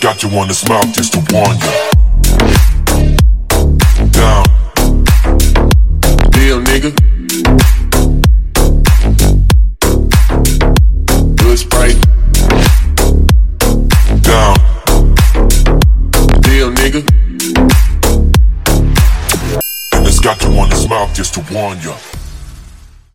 got you on his mouth just to warn you. Down. Deal, nigga. Good Sprite. Down. Deal, nigga. And it's got you on his mouth just to warn you.